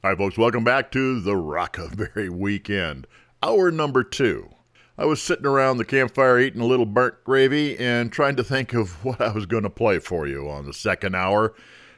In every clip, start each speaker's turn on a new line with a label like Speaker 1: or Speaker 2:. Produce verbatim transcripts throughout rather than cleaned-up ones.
Speaker 1: Hi, folks. Welcome back to the Rockaberry Weekend, hour number two. I was sitting around the campfire eating a little burnt gravy and trying to think of what I was going to play for you on the second hour.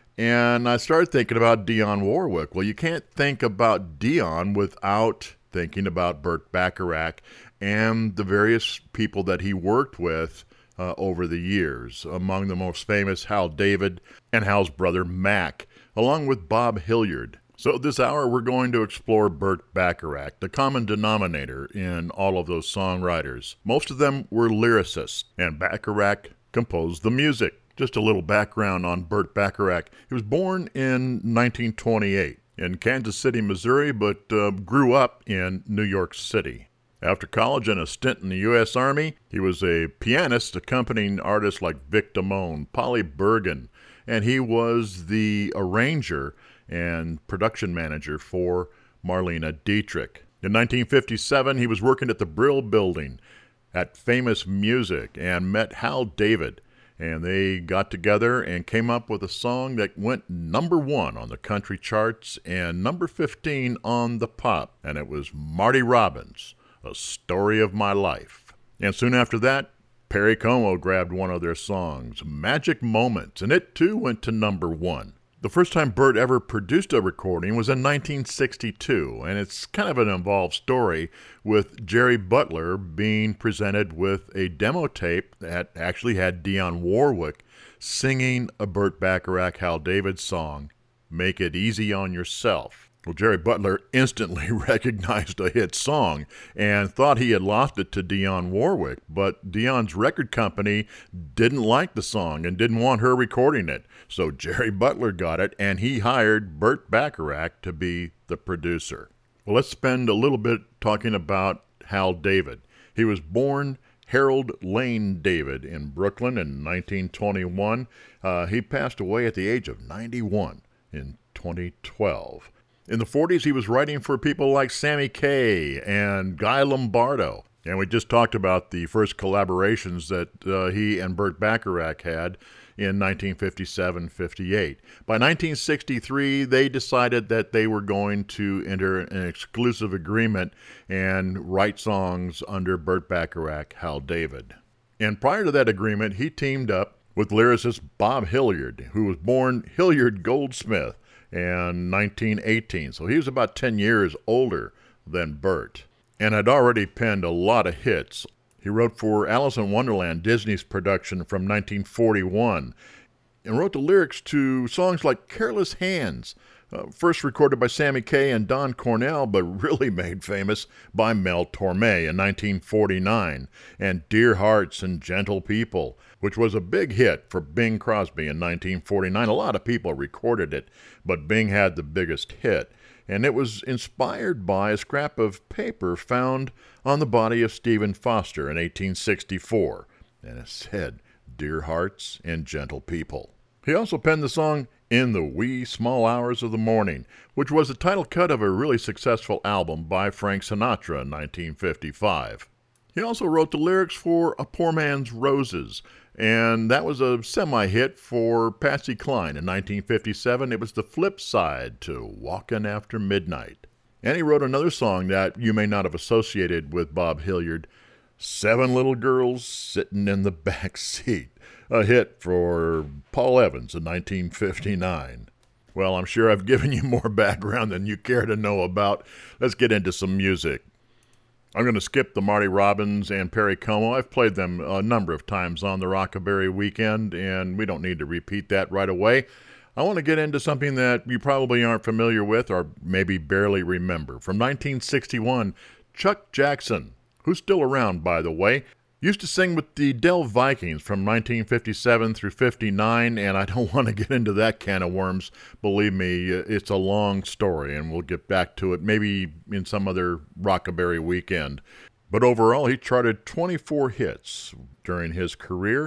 Speaker 1: And I started thinking about Dionne Warwick. Well, you can't think about Dionne without thinking about Burt Bacharach and the various people that he worked with uh, over the years. Among the most famous, Hal David and Hal's brother Mac, along with Bob Hilliard. So this hour we're going to explore Burt Bacharach, the common denominator in all of those songwriters. Most of them were lyricists, and Bacharach composed the music. Just a little background on Burt Bacharach. He was born in nineteen twenty-eight in Kansas City, Missouri, but uh, grew up in New York City. After college and a stint in the U S Army, he was a pianist accompanying artists like Vic Damone, Polly Bergen, and he was the arranger and production manager for Marlene Dietrich. In nineteen fifty-seven, he was working at the Brill Building at Famous Music and met Hal David, and they got together and came up with a song that went number one on the country charts and number fifteen on the pop, and it was Marty Robbins, A Story of My Life. And soon after that, Perry Como grabbed one of their songs, Magic Moments, and it too went to number one. The first time Burt ever produced a recording was in nineteen sixty-two, and it's kind of an involved story with Jerry Butler being presented with a demo tape that actually had Dionne Warwick singing a Burt Bacharach Hal David song, Make It Easy on Yourself. Well, Jerry Butler instantly recognized a hit song and thought he had lost it to Dionne Warwick, but Dionne's record company didn't like the song and didn't want her recording it. So Jerry Butler got it, and he hired Burt Bacharach to be the producer. Well, let's spend a little bit talking about Hal David. He was born Harold Lane David in Brooklyn in nineteen twenty-one. Uh, he passed away at the age of ninety-one in twenty twelve. In the forties, he was writing for people like Sammy Kaye and Guy Lombardo. And we just talked about the first collaborations that uh, he and Burt Bacharach had in nineteen fifty-seven fifty-eight. By nineteen sixty-three, they decided that they were going to enter an exclusive agreement and write songs under Burt Bacharach, Hal David. And prior to that agreement, he teamed up with lyricist Bob Hilliard, who was born Hilliard Goldsmith in nineteen eighteen. So he was about ten years older than Burt, and had already penned a lot of hits. He wrote for Alice in Wonderland, Disney's production from nineteen forty-one, and wrote the lyrics to songs like Careless Hands, uh, first recorded by Sammy Kaye and Don Cornell, but really made famous by Mel Torme in nineteen forty-nine, and Dear Hearts and Gentle People, which was a big hit for Bing Crosby in nineteen forty-nine. A lot of people recorded it, but Bing had the biggest hit. And it was inspired by a scrap of paper found on the body of Stephen Foster in eighteen sixty-four. And it said, Dear Hearts and Gentle People. He also penned the song In the Wee Small Hours of the Morning, which was the title cut of a really successful album by Frank Sinatra in nineteen fifty-five. He also wrote the lyrics for A Poor Man's Roses, and that was a semi-hit for Patsy Cline in nineteen fifty-seven. It was the flip side to Walkin' After Midnight. And he wrote another song that you may not have associated with Bob Hilliard, Seven Little Girls Sitting in the Back Seat, a hit for Paul Evans in nineteen fifty-nine. Well, I'm sure I've given you more background than you care to know about. Let's get into some music. I'm going to skip the Marty Robbins and Perry Como. I've played them a number of times on the Rockaberry Weekend, and we don't need to repeat that right away. I want to get into something that you probably aren't familiar with or maybe barely remember. From nineteen sixty-one, Chuck Jackson, who's still around, by the way, used to sing with the Dell Vikings from nineteen fifty-seven through fifty-nine, and I don't want to get into that can of worms. Believe me, it's a long story, and we'll get back to it maybe in some other Rockaberry Weekend. But overall, he charted twenty-four hits during his career,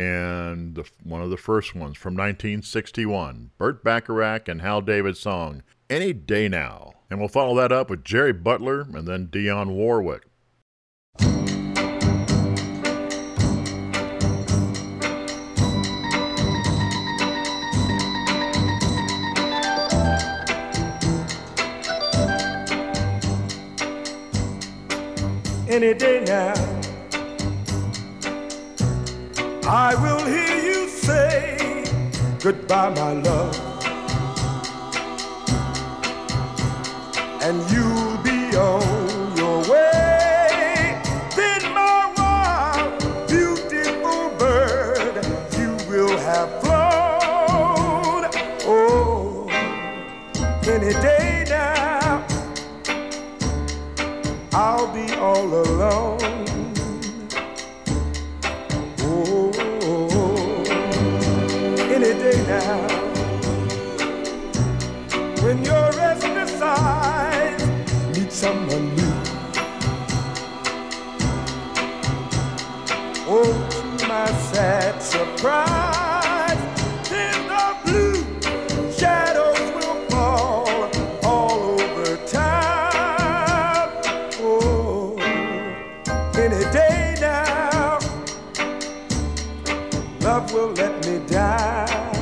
Speaker 1: and the, one of the first ones from nineteen sixty-one, Burt Bacharach and Hal David's song, Any Day Now. And we'll follow that up with Jerry Butler and then Dionne Warwick.
Speaker 2: any day now. I will hear you say goodbye, my love, and you'll be on your way. Then my wild, beautiful bird, you will have flown. Oh, any day now, I'll be all alone. Any day now, when your restless eyes meet someone new. Oh, to my sad surprise, then the blue shadows will fall all over town. Oh, any day now, love will let me down.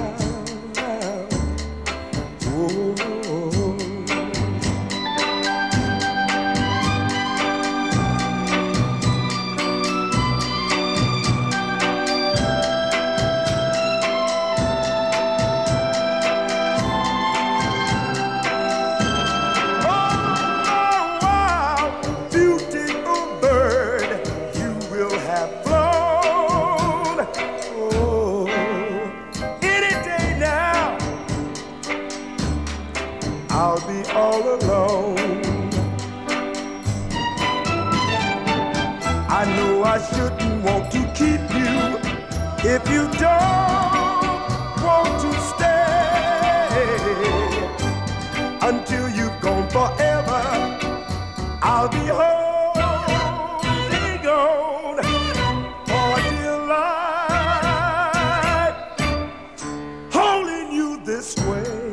Speaker 2: I shouldn't want to keep you if you don't want to stay. Until you've gone forever, I'll be holding on for dear life, holding you this way,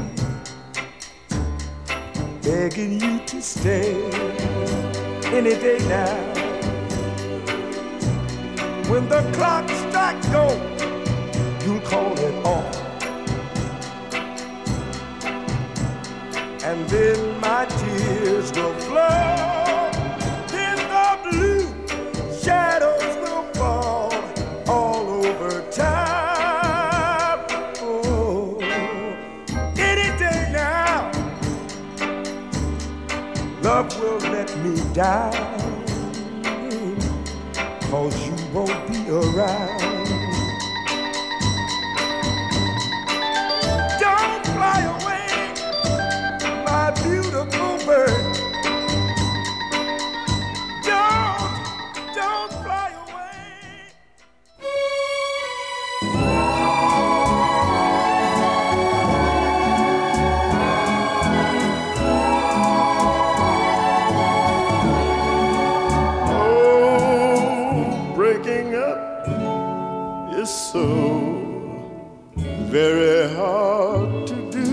Speaker 2: begging you to stay any day now. When the clock strikes go, you'll call it off. And then my tears will flow. Then the blue shadows will fall all over town. Oh, any day now, love will let me down. 'Cause you won't be around. Don't fly away, my beautiful bird. Don't, don't fly away.
Speaker 3: So very hard to do.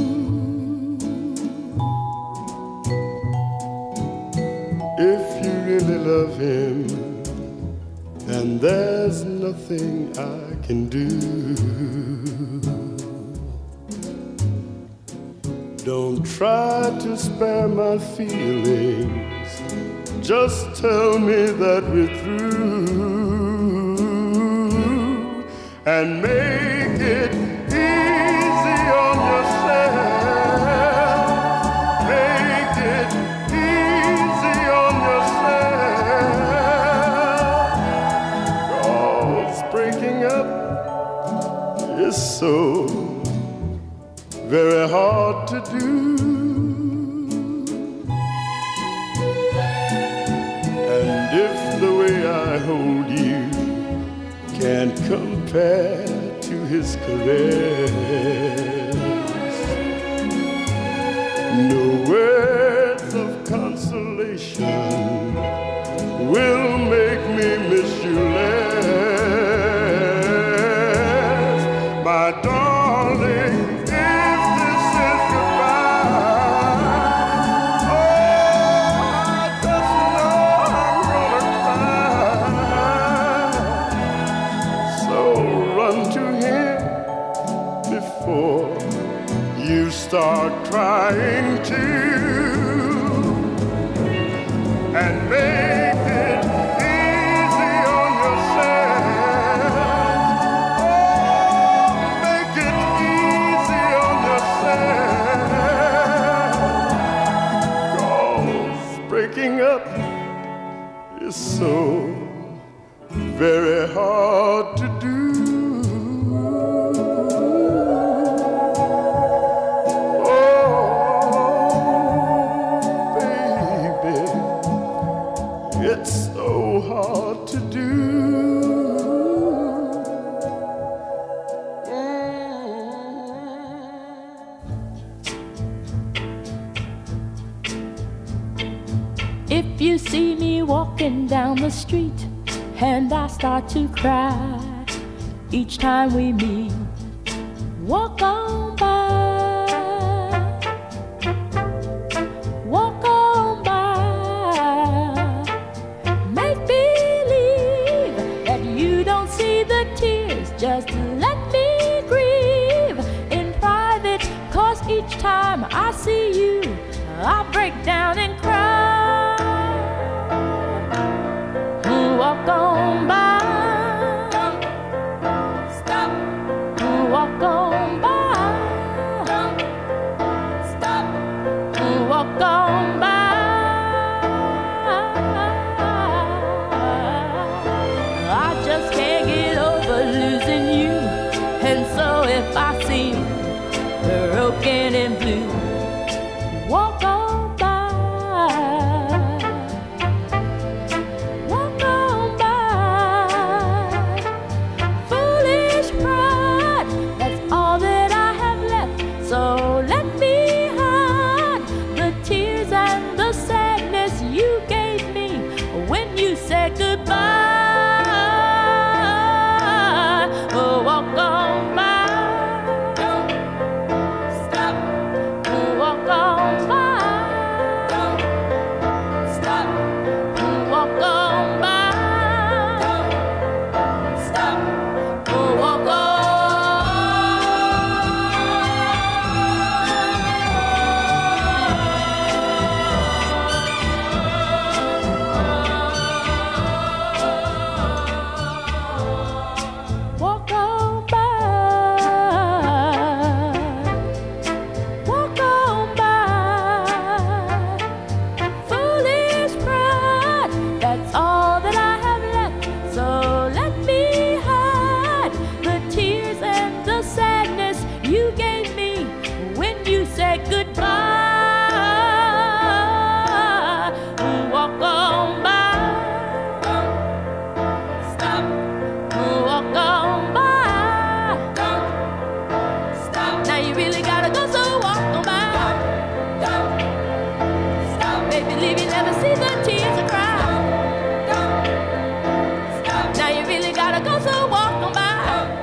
Speaker 3: If you really love him, then there's nothing I can do. Don't try to spare my feelings, just tell me that we're through. And make it easy on yourself. Make it easy on yourself. 'Cause breaking up is so very hard to do. And if the way I hold you can't compare to his caress, no words of consolation will make me miss you less. My darling, if this is goodbye, oh, I just know I'm gonna cry. So run to him before you start crying too, and make up is so very hard to do. It's so hard to do.
Speaker 4: If you see me walking down the street and I start to cry each time we meet, walk on by. Just let me grieve in private, 'cause each time I see you, I break down and cry. Walk on by. Stop. Walk on by. Stop. Walk on by. I just can't get over losing you. And so if I seem broken and blue, walk on by, walk on by. Foolish pride, that's all that I have left. So let me hide the tears and the sadness you gave me when you said goodbye. Oh, walk on by. Stop. Walk on by. Stop. Walk on by. Stop. Walk on. Walk on by. Walk on by. Foolish pride, that's all that I have left. So let me hide the tears and the sadness you gave me when you said goodbye. Walk on by. Stop. Walk on by. Stop. Now you really gotta go, so walk on by. Stop. Baby, leave you never see the tears or cry. Stop. Now you really gotta go, so walk on by.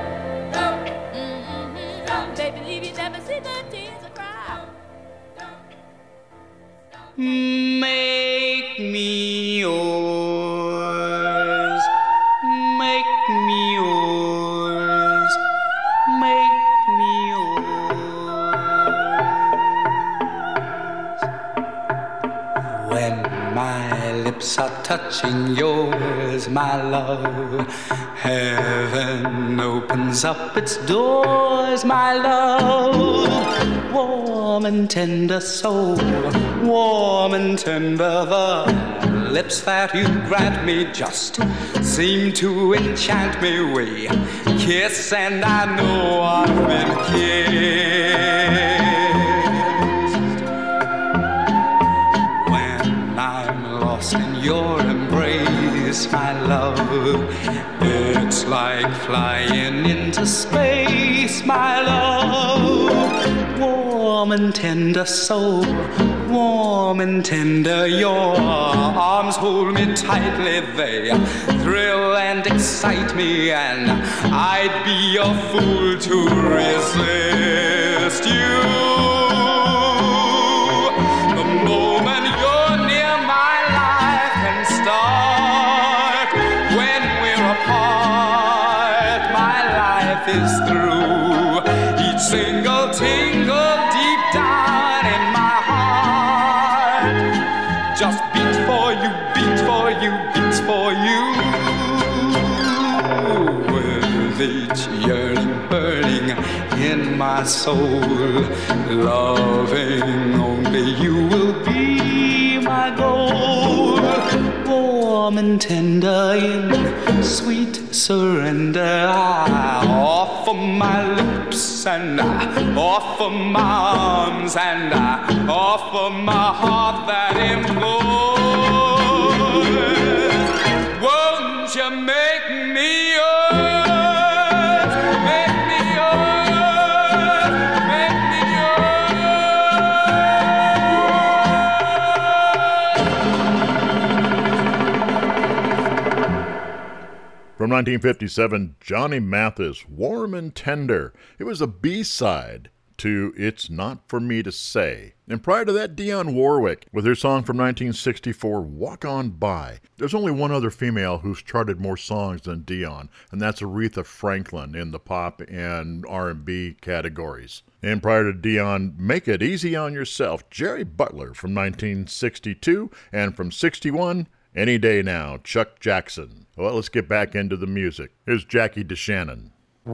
Speaker 4: Mm-hmm. Baby, leave you never see the tears or cry.
Speaker 5: Make me yours, make me yours, make me yours. When my lips are touching yours, my love, heaven opens up its doors, my love. Warm and tender soul, warm and tender, the lips that you grant me just seem to enchant me. We kiss and I know I've been kissed. When I'm lost in your embrace, my love, it's like flying into space, my love. Warm and tender soul, warm and tender, your arms hold me tightly, they thrill and excite me, and I'd be a fool to resist you. The moment you're near, my life can start. When we're apart, my life is through. Each single tingle deep down in my heart just beats for you, beats for you, beats for you. With each yearning burning in my soul, loving only you will be my goal. warm and tender in sweet surrender. I offer my lips and I offer my arms and I offer my heart that implores. Won't you make me yours? Make me yours. Make me
Speaker 1: From nineteen fifty-seven, Johnny Mathis, Warm and Tender. It was a B-side to It's Not For Me to Say. And prior to that, Dionne Warwick with her song from nineteen sixty-four, Walk On By. There's only one other female who's charted more songs than Dionne, and that's Aretha Franklin in the pop and R and B categories. And prior to Dionne, Make It Easy On Yourself, Jerry Butler from nineteen sixty-two, and from sixty-one, Any Day Now, Chuck Jackson. Well, let's get back into the music. Here's Jackie DeShannon.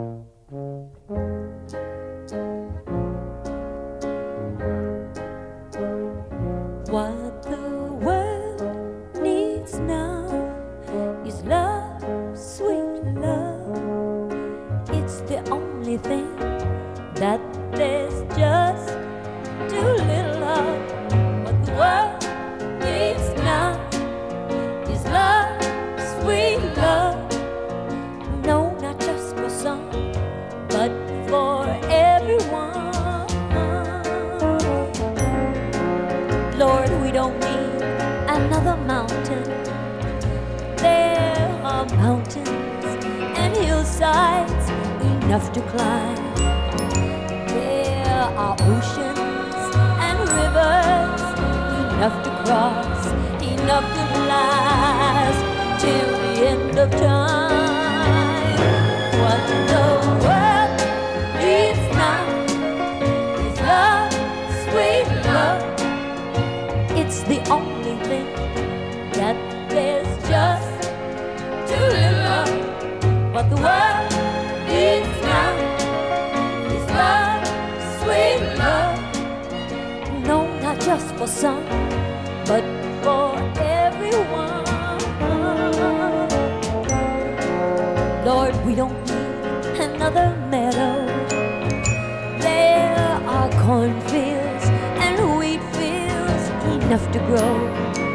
Speaker 4: What the world needs now is love, sweet love. It's the only thing that there's just too little of. What the world needs now is love, sweet love. No, not just for some, but for everyone. Lord, we don't need another mountain. There are mountains and hillsides enough to climb. There are oceans and rivers enough to cross, enough to last till the end of time. What the world needs now is love, sweet love. It's the only thing that there's just too little of. What the world needs now is love, sweet love. No, not just for some, but for everyone. Lord, we don't need another meadow. There are cornfields and wheat fields enough to grow.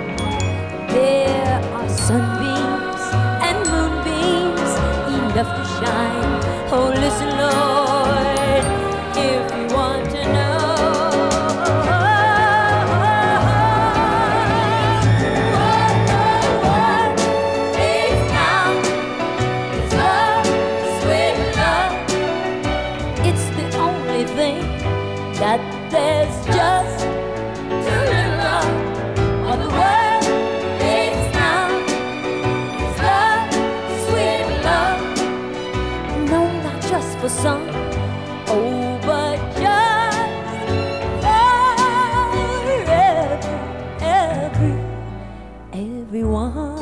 Speaker 4: There are sunbeams and moonbeams enough to shine. Oh, listen, Lord, if you want to know. That there's just too little of. What the world needs now is love, sweet love. No, not just for some, oh, but just for every, every, everyone.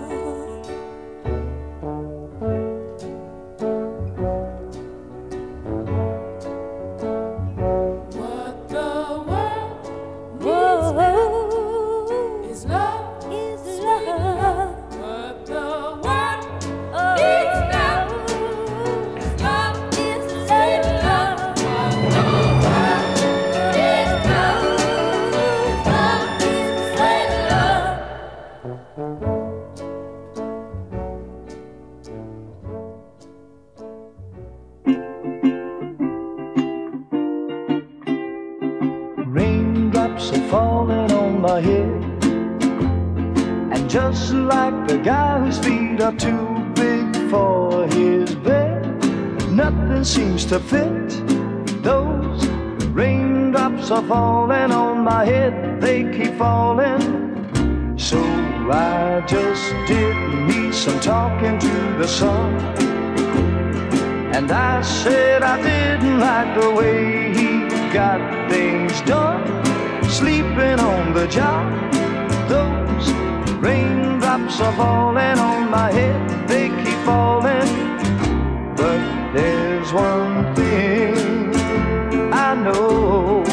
Speaker 2: Seems to fit. Those raindrops are falling on my head, they keep falling. So I just did me some talking to the sun, and I said I didn't like the way he got things done, sleeping on the job. Those raindrops are falling on my head, they keep falling. But there's one thing I know,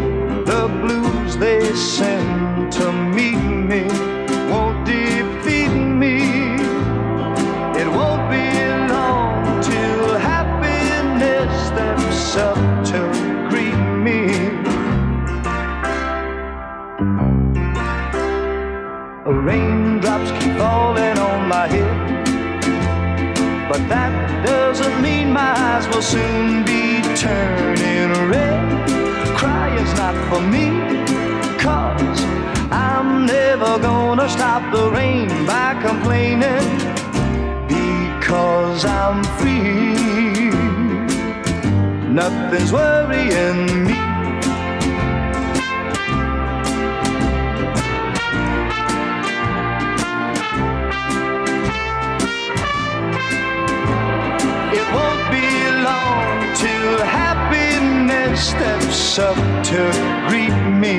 Speaker 2: the blues they send to meet me won't defeat Raindrops keep falling on my head, but that doesn't mean my eyes will soon be turning red. Crying's not for me, 'cause I'm never gonna stop the rain by complaining, because I'm free. Nothing's worrying me. It won't be long till happiness steps up to greet me.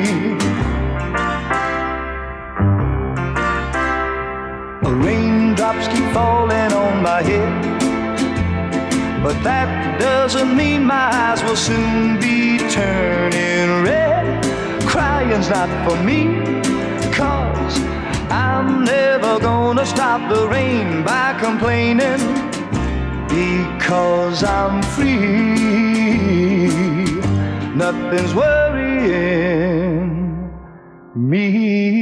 Speaker 2: Raindrops keep falling on my head, but that doesn't mean my eyes will soon be turning red. Crying's not for me, 'cause I'm never gonna stop the rain by complaining, because I'm free. Nothing's worrying me.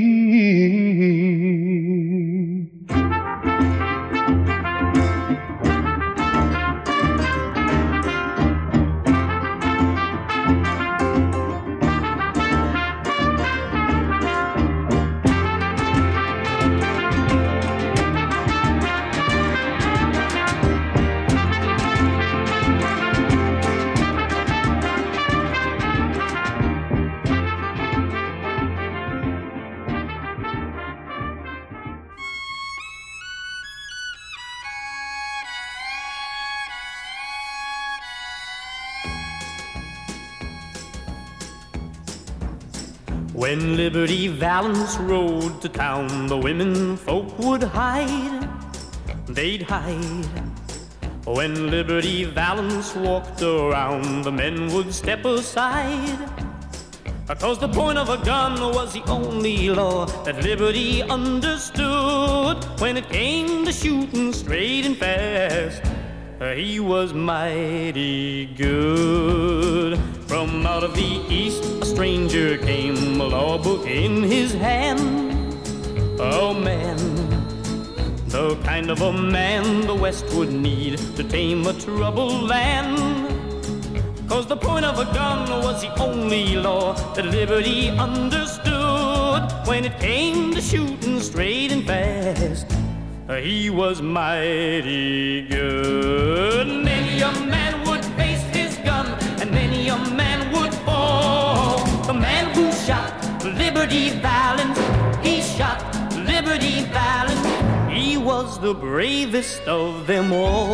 Speaker 6: When Liberty Valance rode to town, the women folk would hide, they'd hide. When Liberty Valance walked around, the men would step aside, 'cause the point of a gun was the only law that Liberty understood. When it came to shooting straight and fast, he was mighty good. From out of the east a stranger came, a law book in his hand. Oh man, the kind of a man the West would need to tame a troubled land. 'Cause the point of a gun was the only law that Liberty understood. When it came to shooting straight and fast, he was mighty good. Many a man would face his gun, and many a man would fall. The man who shot Liberty Valance, he shot Liberty Valance. He was the bravest of them all.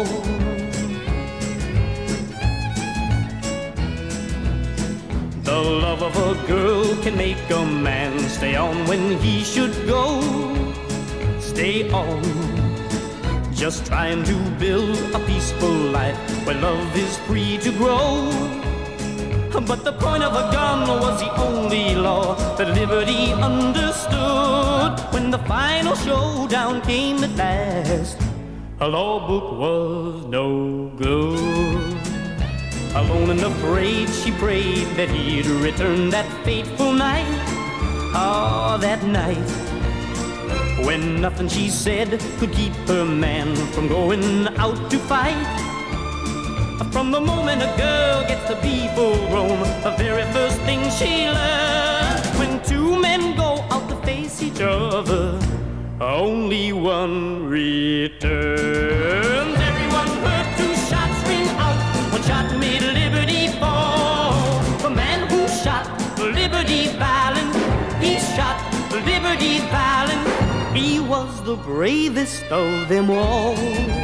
Speaker 6: The love of a girl can make a man stay on when he should go. Stay on, just trying to build a peaceful life where love is free to grow. But the point of a gun was the only law that Liberty understood. When the final showdown came at last, a law book was no good. Alone and afraid, she prayed that he'd return that fateful night. Ah, that night, when nothing she said could keep her man from going out to fight. From the moment a girl gets to be full grown, the very first thing she learns, when two men go out to face each other, only one returns. Everyone heard two shots ring out, one shot made Liberty fall. The man who shot Liberty Valance, he shot Liberty Valance. He was the bravest of them all.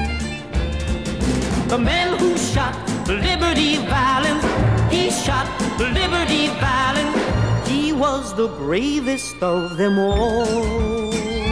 Speaker 6: The man who shot Liberty Valance, he shot Liberty Valance. He was the bravest of them all.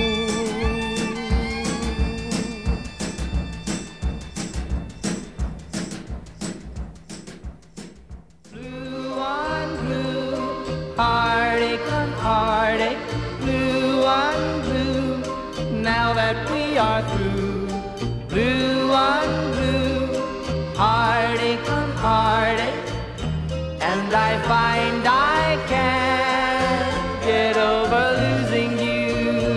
Speaker 7: Blue on blue, heartache on heartache, blue on blue. Now that we are through, blue on blue, heartache on heartache, and I find I can't get over losing you.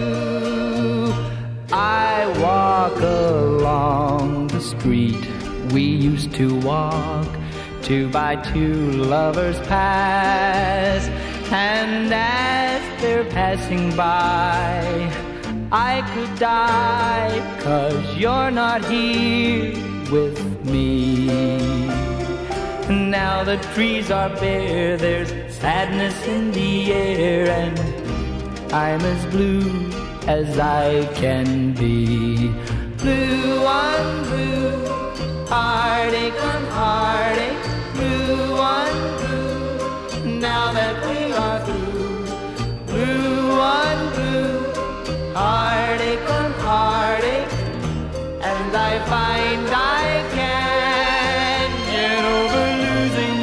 Speaker 7: street we used to walk, two by two lovers pass, and as they're passing by, I could die, 'cause you're not here with me. Now the trees are bare, there's sadness in the air, and I'm as blue as I can be. Blue on blue, heartache on heartache, blue on blue, now that we are through. Blue on blue, heartache on heartache, and I find I can't get over losing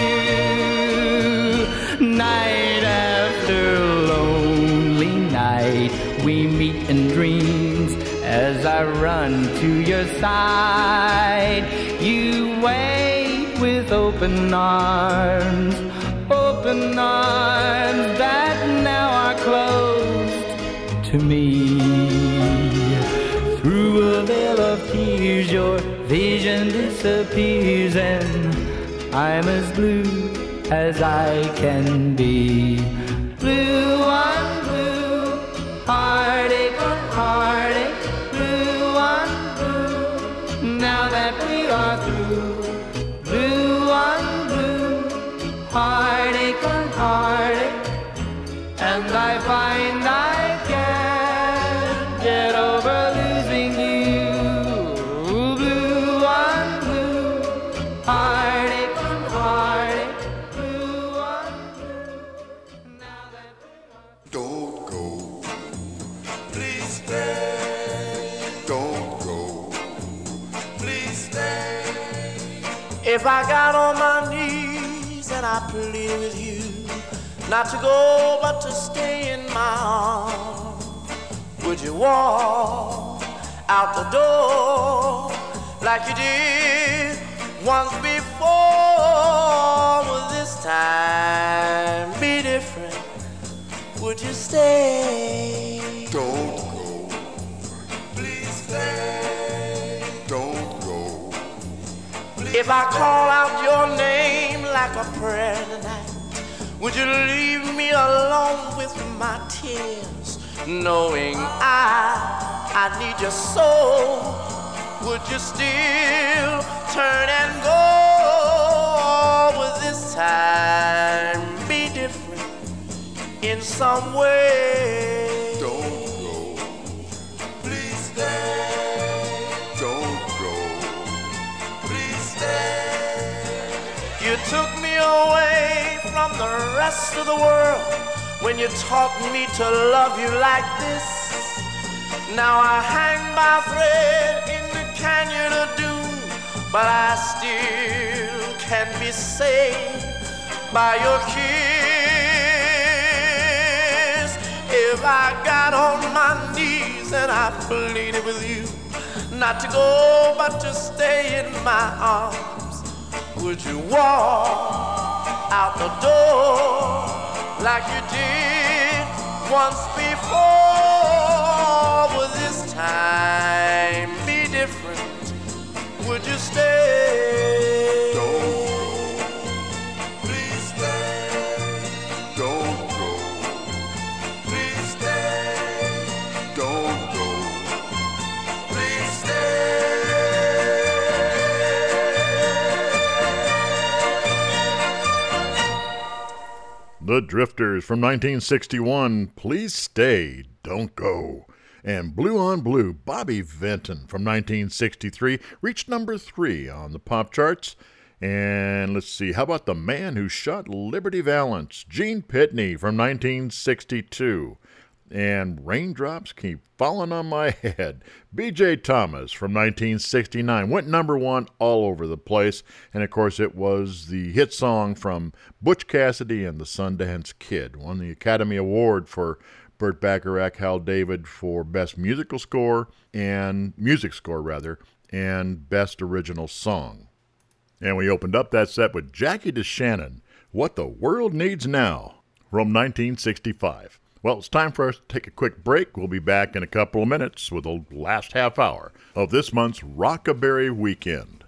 Speaker 7: you. Night after lonely night, we meet in dreams as I run to your side. You wait with open arms, open arms that now are closed to me. Through a veil of tears your vision disappears, and I'm as blue as I can be. Blue on blue, heartache on heartache, blue on blue, now that we are through. Blue on blue, heartache on heartache, and I find I can't get over losing you. Blue on blue, heartache on heartache, blue on blue, now that we are...
Speaker 3: Don't go, please stay. Don't go, please stay.
Speaker 8: If I got on my knees and I plead with you not to go but to stay in my arms, would you walk out the door like you did once before? Will this time be different? Would you stay?
Speaker 3: Don't go, please stay. Don't go.
Speaker 8: If I call out your name like a prayer tonight, would you leave me alone with my tears, knowing I, I need your soul? Would you still turn and go? Or would this time be different in some way?
Speaker 3: Don't go, please stay. Don't go, please stay.
Speaker 8: You took me away from the rest of the world when you taught me to love you like this. Now I hang by a thread in the canyon of doom, but I still can be saved by your kiss. If I got on my knees and I pleaded with you not to go but to stay in my arms, would you walk out the door like you did once before? Will this time be different? Would you stay?
Speaker 3: Don't go, please stay. Don't go, please stay. Don't go, please stay.
Speaker 1: The Drifters from nineteen sixty-one, Please Stay, Don't Go. And Blue on Blue, Bobby Vinton from nineteen sixty-three, reached number three on the pop charts. And let's see, how about The Man Who Shot Liberty Valance, Gene Pitney from nineteen sixty-two. And Raindrops Keep Falling on My Head, B J Thomas from nineteen sixty-nine, went number one all over the place. And of course it was the hit song from Butch Cassidy and the Sundance Kid, won the Academy Award for Burt Bacharach, Hal David for Best Musical Score and Music Score rather, and Best Original Song. And we opened up that set with Jackie DeShannon, What the World Needs Now, from nineteen sixty-five. Well, it's time for us to take a quick break. We'll be back in a couple of minutes with the last half hour of this month's Rockaberry Weekend.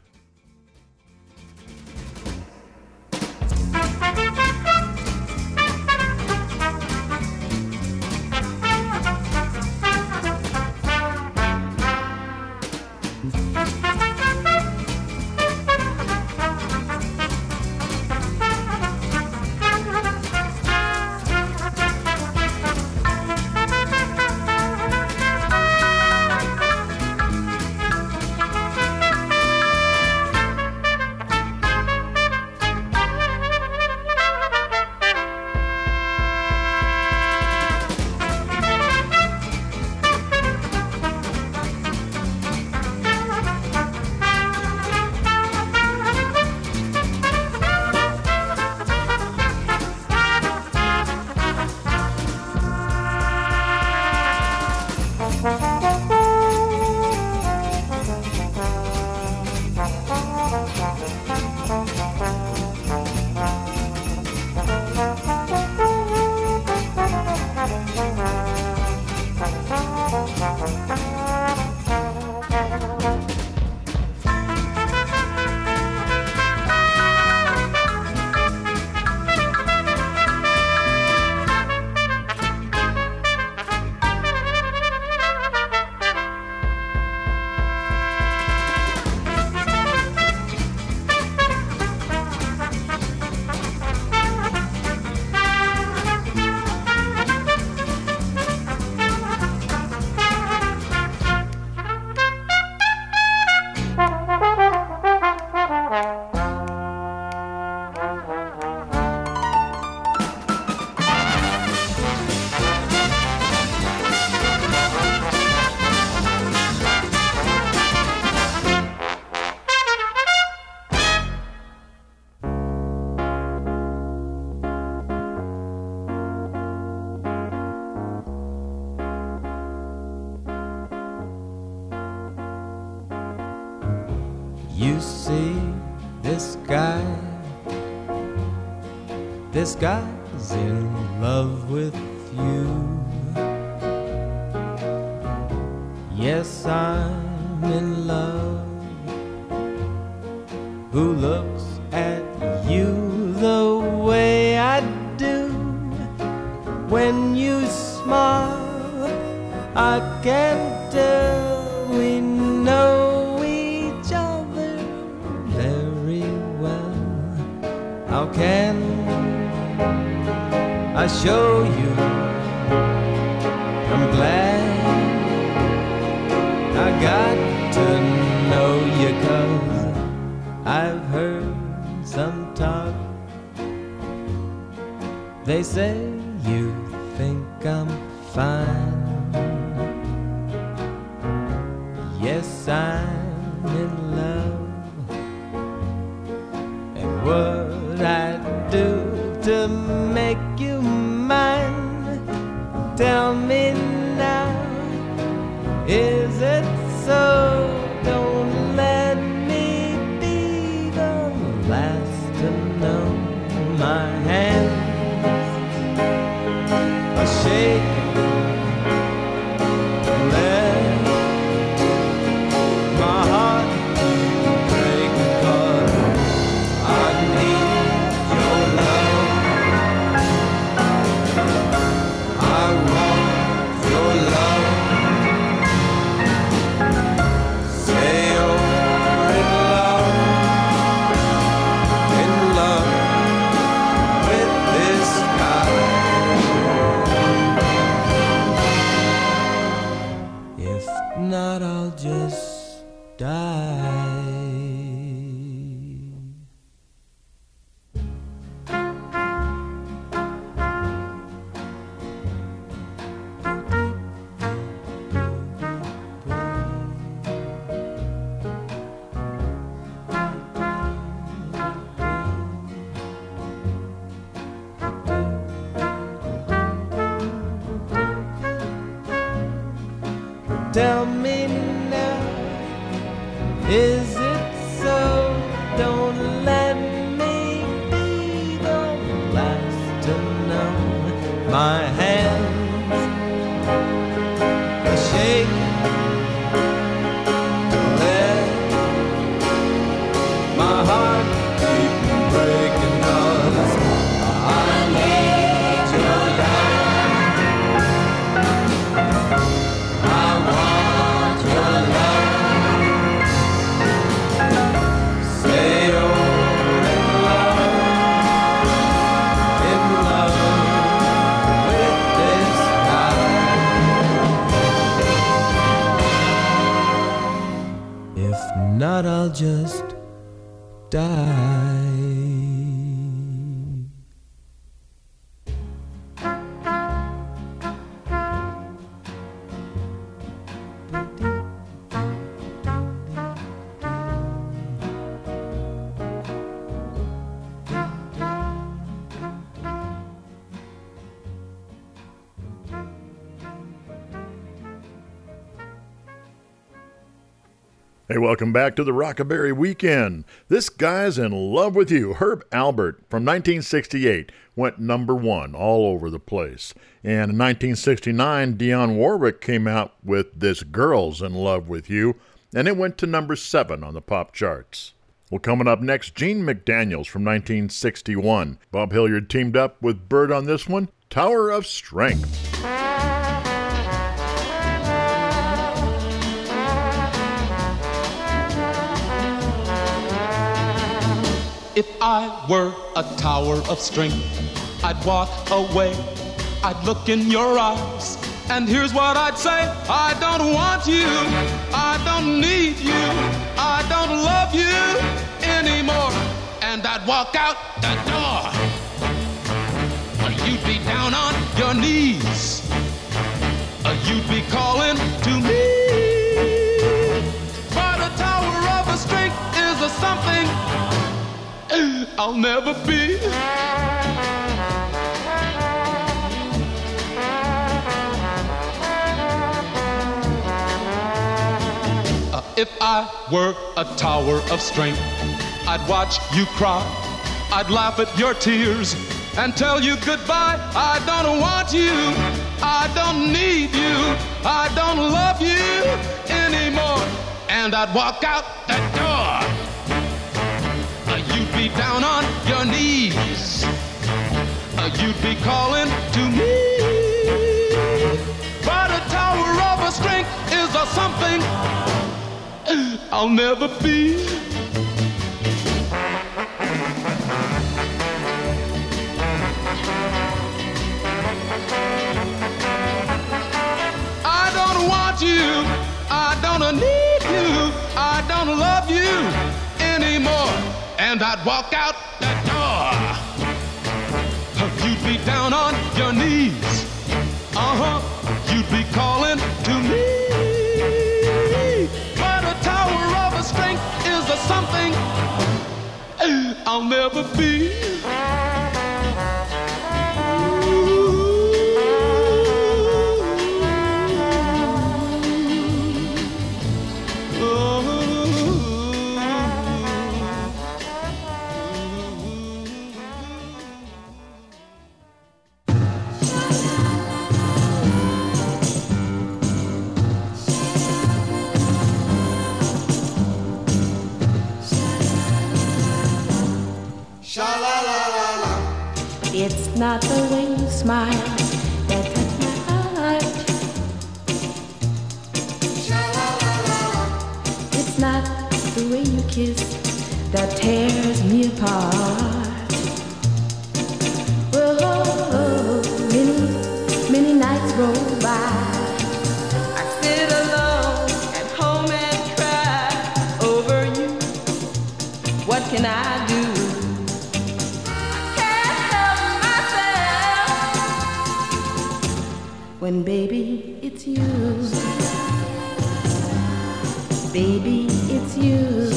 Speaker 9: You see, this guy, this guy's in love with you. Yes, I'm in love. Who looks at you the way I do? When you smile, I can tell we know each other very well. How can I show you? I'm glad I got to know you, 'cause I've heard some talk. They say you think I'm fine. Yes, I'm in love. And what I do to make you mine? Tell me now, is it so? Don't let me be the last to know. My hands are shaking, let my heart break, 'cause I need your love. I want your love. Say you're in love, in love with this guy. If not, I'll just die. Tell me now, is it so? Don't let me be the last to know. My hand
Speaker 1: Hey, welcome back to the Rockaberry Weekend. This Guy's in Love with You. Herb Alpert from nineteen sixty-eight went number one all over the place. And in nineteen sixty-nine, Dionne Warwick came out with This Girl's in Love with You, and it went to number seven on the pop charts. Well, coming up next, Gene McDaniels from nineteen sixty-one. Bob Hilliard teamed up with Bird on this one, Tower of Strength.
Speaker 10: If I were a tower of strength, I'd walk away, I'd look in your eyes, and here's what I'd say. I don't want you, I don't need you, I don't love you anymore. And I'd walk out the door. You'd be down on your knees, you'd be calling to me. But a tower of a strength is a something I'll never be. Uh, if I were a tower of strength, I'd watch you cry, I'd laugh at your tears and tell you goodbye. I don't want you, I don't need you, I don't love you anymore. And I'd walk out that door. You'd be down on your knees, uh, you'd be calling to me. But a tower of a strength is a something I'll never be. I don't want you, I don't need you, I don't love you anymore. And I'd walk out that door. You'd be down on your knees. Uh-huh. You'd be calling to me. But a tower of a strength is a something I'll never be.
Speaker 4: It's not the way you smile that touches my heart. It's not the way you kiss that tears me apart. Oh, many, many nights roll by. I sit alone at home and cry over you. What can I do? When baby, it's you. Baby, it's you.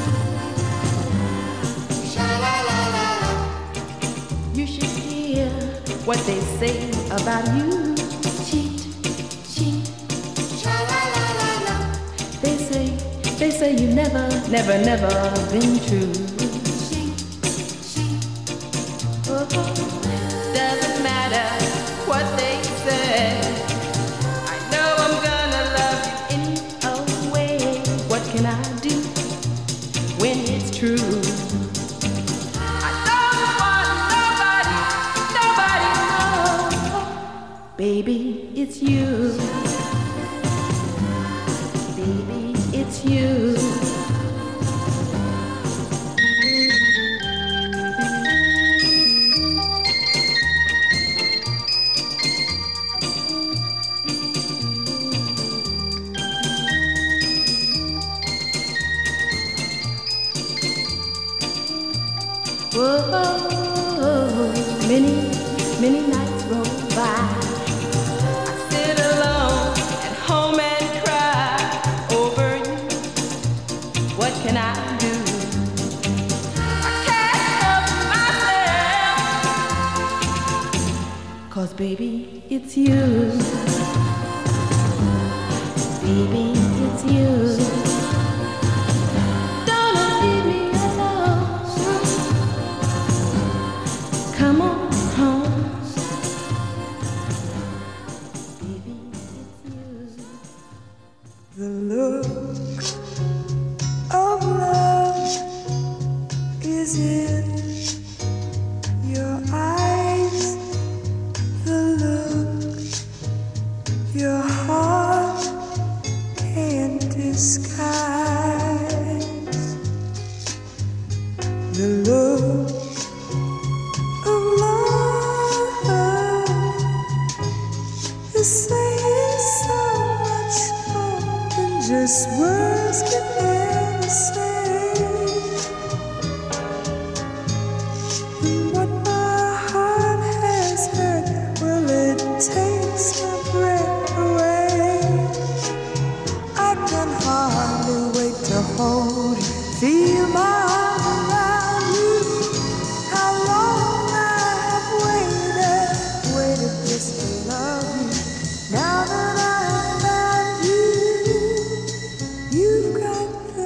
Speaker 4: You should hear what they say about you. Cheat, cheat. They say, they say you never, never, never been true. Oh, doesn't matter what they say. I know I'm gonna love you any old way. What can I do when it's true? I don't want nobody, nobody, no. Baby, it's you. Baby, it's you. Whoa, many, many nights roll by. I sit alone at home and cry over you. What can I do? I can't help myself. 'Cause baby, it's you. Baby, it's you.
Speaker 11: To say is so much more than just words can ever say. And what my heart has heard, well, it takes my breath away. I can hardly wait to hold you, feel my arms around you. How long I have waited, waited just to love you. Now that I found you, you've got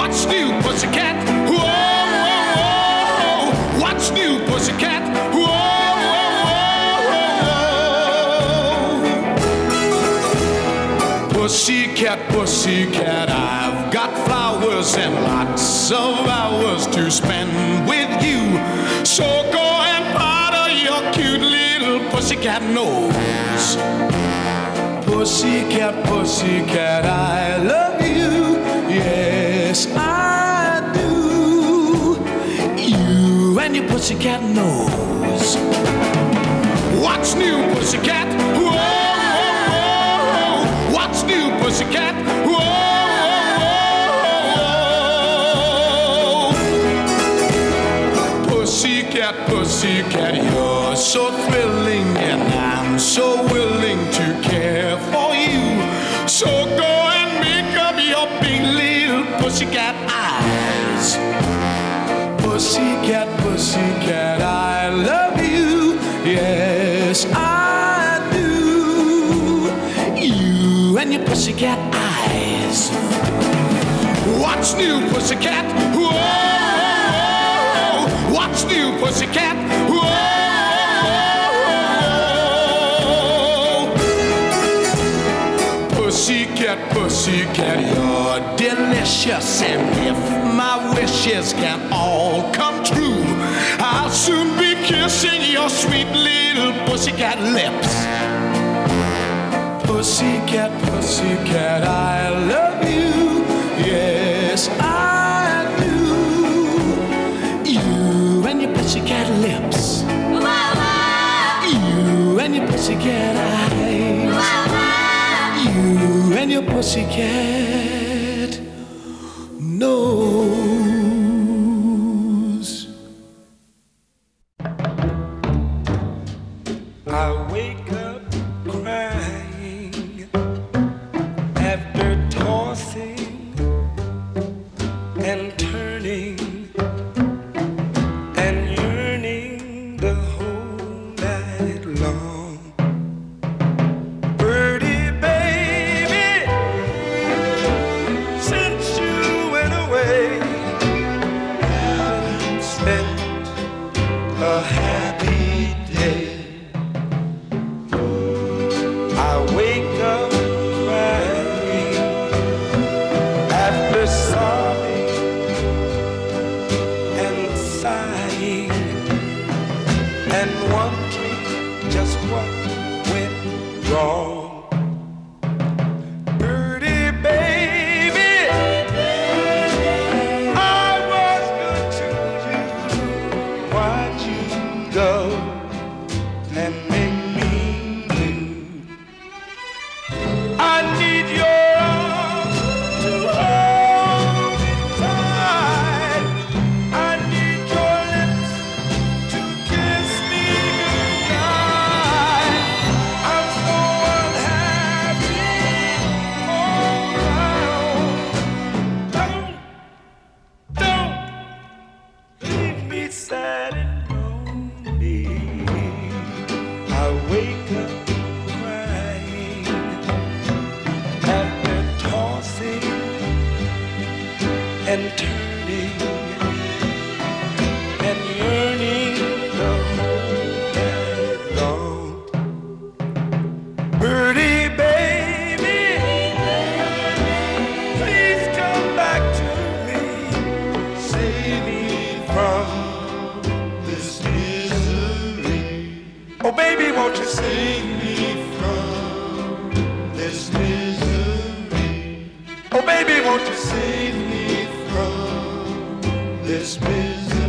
Speaker 12: What's new, pussycat? Whoa, whoa, whoa. What's new, pussycat? Whoa, whoa, whoa. Pussycat, pussycat, I've got flowers and lots of hours to spend with you. So go and powder your cute little pussycat nose. Pussycat, pussycat, I love you. Yes, I do. You and your pussycat nose. What's new, pussycat? Whoa, whoa, whoa. What's new, pussycat? Whoa, whoa, whoa. Pussycat, pussycat, you're so thrilling, and I'm so willing to care for you. So go and make up your big little pussycat eyes. Pussycat, pussycat, I love you. Yes, I do. You and your pussycat eyes. What's new, pussycat? Whoa, what's new, pussycat? Whoa. Pussycat, pussycat, you're delicious, and if my wishes can all come true, I'll soon be kissing your sweet little pussycat lips. Pussycat, pussycat, I love you. Yes, I do. You and your pussycat lips. You and your pussycat eyes. You and your pussycat nose. I wake up crying after tossing and turning and yearning the whole night long. Birdie baby, since you went away, haven't spent a happy day. I wake up crying after sobbing and sighing and wondering just what went wrong. Birdie baby, I was good to you. Why'd you go and make me blue? I need your arms to hold me tight. I need your lips to kiss me goodnight. I'm so unhappy all around. Don't, don't leave me sad and lonely. I wake up crying after tossing and turning and yearning the whole night long. Birdie baby, please come back to me. Save me from this misery. Oh baby, won't you save me from this misery? Oh baby, won't you save me from this misery?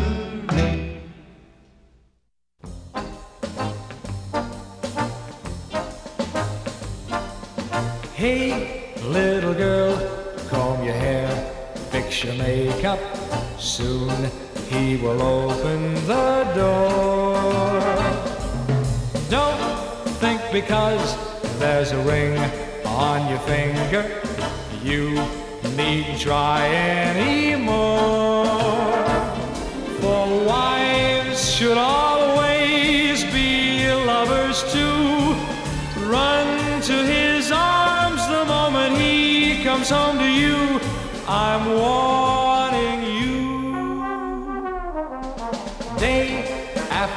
Speaker 7: Hey, little girl, comb your hair, fix your makeup. Soon he will open the door. Don't think because there's a ring on your finger, you needn't try anymore. For wives should always be lovers too. Run to his arms the moment he comes home to you. I'm warm.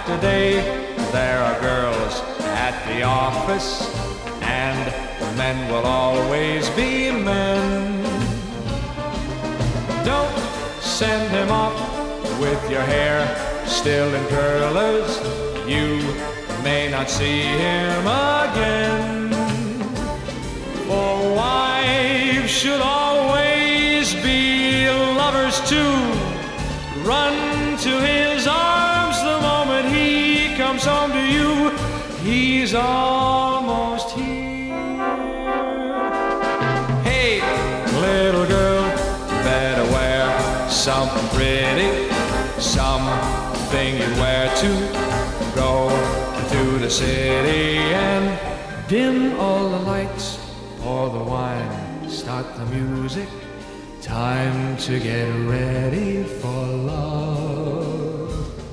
Speaker 7: after day, there are girls at the office, and men will always be men. Don't send him off with your hair still in curlers. You may not see him again. For wives should always be lovers too. Run to his arms the moment he comes home to you. He's almost here. Hey, little girl, better wear something pretty, something you wear to go to the city and dim all the lights, pour the wine, start the music. Time to get ready for love.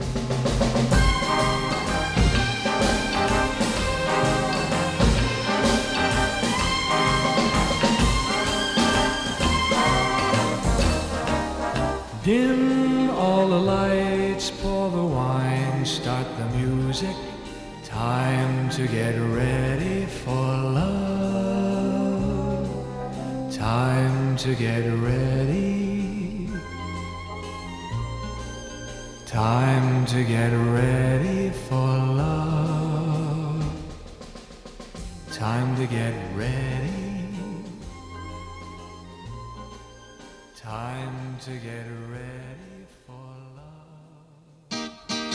Speaker 7: Dim all the lights, pour the wine, start the music. Time to get ready for love. Time to get ready. Time to get ready for love. Time to get ready. Time to get ready for love.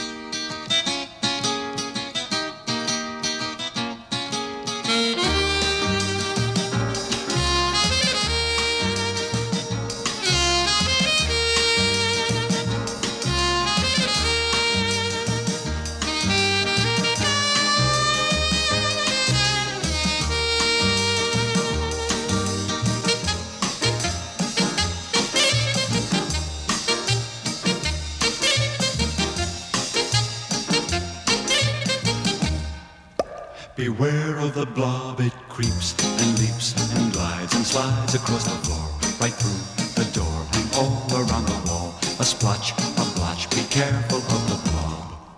Speaker 13: Beware of the blob, it creeps and leaps and glides and slides across the floor, right through the door and all around the wall. A splotch, a blotch, be careful of the blob.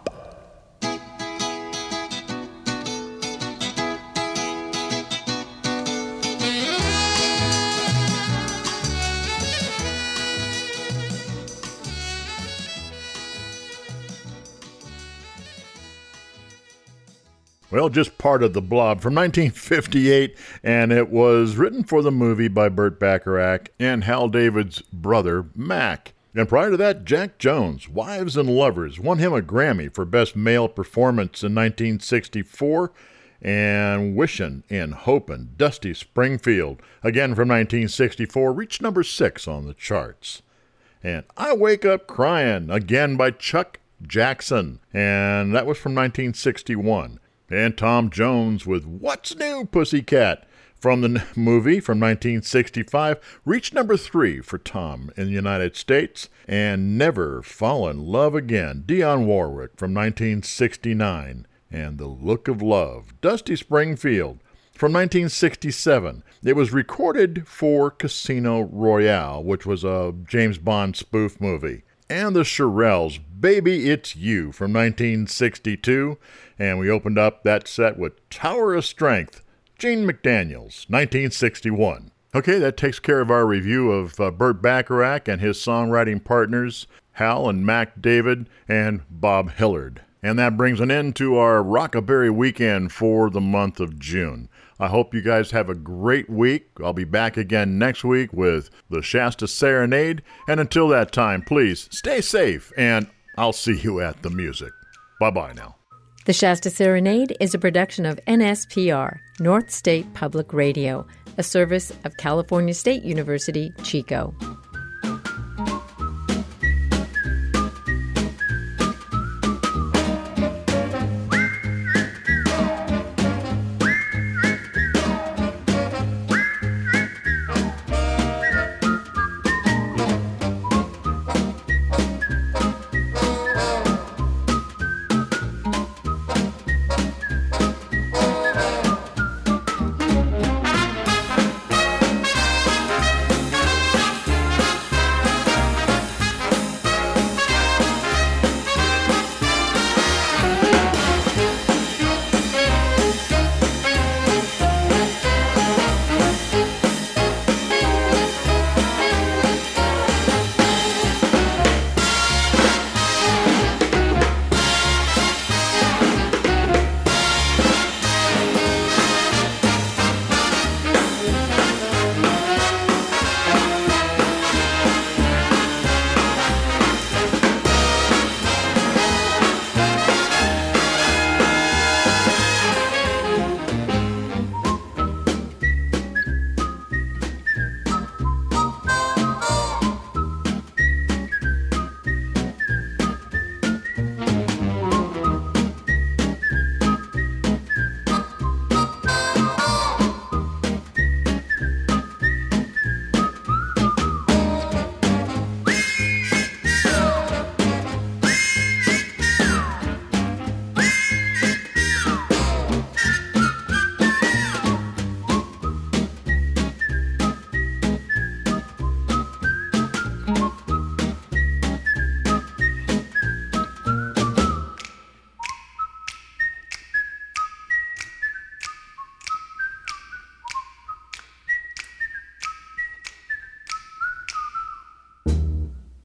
Speaker 1: Well, just part of The Blob from nineteen fifty-eight, and it was written for the movie by Burt Bacharach and Hal David's brother, Mac. And prior to that, Jack Jones, Wives and Lovers, won him a Grammy for Best Male Performance in nineteen sixty-four, and Wishin' and Hopin', Dusty Springfield, again from nineteen sixty-four, reached number six on the charts. And I Wake Up Crying, again by Chuck Jackson, and that was from nineteen sixty-one. And Tom Jones with What's New, Pussycat, from the movie from nineteen sixty-five, reached number three for Tom in the United States. And Never Fall in Love Again, Dionne Warwick from nineteen sixty-nine. And The Look of Love, Dusty Springfield from nineteen sixty-seven. It was recorded for Casino Royale, which was a James Bond spoof movie. And the Shirelles, Baby It's You from nineteen sixty-two. And we opened up that set with Tower of Strength, Gene McDaniels, nineteen sixty-one. Okay, that takes care of our review of uh, Burt Bacharach and his songwriting partners, Hal and Mac David and Bob Hillard. And that brings an end to our Rockaberry weekend for the month of June. I hope you guys have a great week. I'll be back again next week with the Shasta Serenade. And until that time, please stay safe, and I'll see you at the music. Bye-bye now.
Speaker 14: The Shasta Serenade is a production of N S P R, North State Public Radio, a service of California State University, Chico.